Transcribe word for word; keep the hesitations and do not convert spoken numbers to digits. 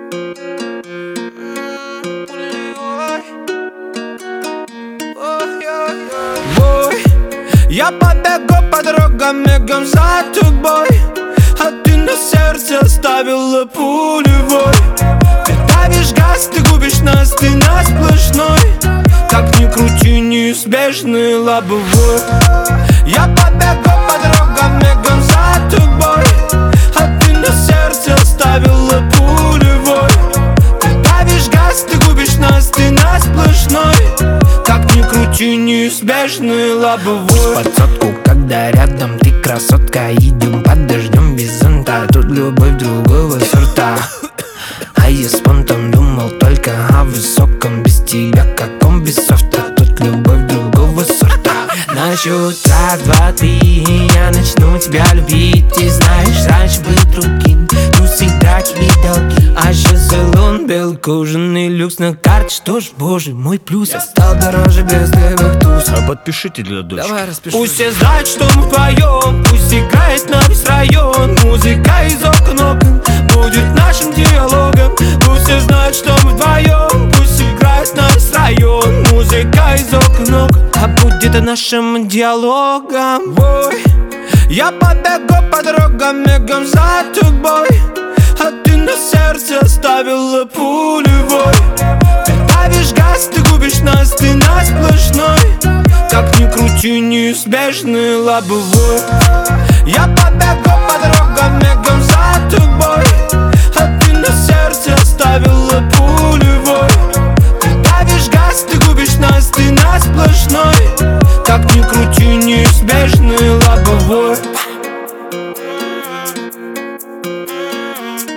Ой, я побегу по дорогам, мигом за тобой, а ты на сердце оставила пулевой. Ты давишь газ, ты губишь нас, ты на сплошной. Как ни крути, неизбежный лобовой. Я побегу по дорогам, мигом за тобой, а ты на сердце оставила пулевой. Ты давишь газ, ты губишь нас, ты на сплошной. Как ни крути, неизбежный лобовой. Под сотку, когда рядом ты красотка, идем под дождем без зонта. Тут любовь другого сорта. А я спонтан думал только о высоком. Без тебя каком без софта. Тут любовь другого сорта. На счет раз, два, три я начну тебя любить. Ты знаешь, раньше был другим, но всегда тебе долги. А сейчас салон, белый кожаный люкс на карте. Что ж, боже мой, плюс я стал дороже без левых туз. А подпишите для дочки. Давай распиши. Пусть все знают, что мы вдвоем. Пусть играет на весь район. Музыка из окон окон будет нашим диалогом. Пусть все знают, что мы вдвоем. Пусть играет на весь район. Музыка из окон окон, а будет нашим диалогом. Ой, я побегу по дорогам, мигом за тобой, а ты на сердце оставила пулевой. Ты давишь газ, ты губишь нас, ты на сплошной. Как ни крути, неизбежный лобовой. Я побегу по дорогам, мигом за тобой, а ты на сердце оставила пулевой. Ты давишь газ, ты губишь нас, ты на сплошной. Как ни крути, неизбежный лобовой.